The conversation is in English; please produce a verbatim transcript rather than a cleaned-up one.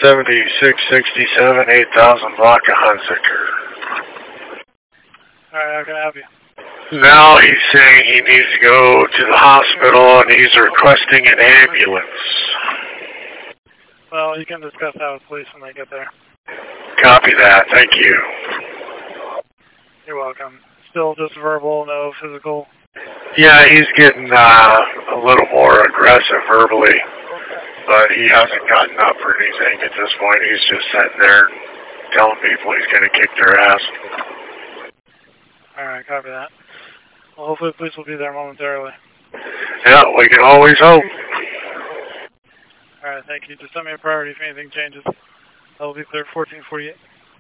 seventy-six sixty-seven, eight thousand block of Hunziker. Alright, how can I help you? Now he's saying he needs to go to the hospital and he's requesting an ambulance. Well, you can discuss that with police when they get there. Copy that, thank you. You're welcome. Still just verbal, no physical? Yeah, he's getting uh, a little more aggressive verbally, but he hasn't gotten up or anything at this point. He's just sitting there telling people he's going to kick their ass. Alright, copy that. Well, hopefully the police will be there momentarily. Yeah, we can always hope. Alright, thank you. Just send me a priority if anything changes. That will be clear fourteen forty-eight.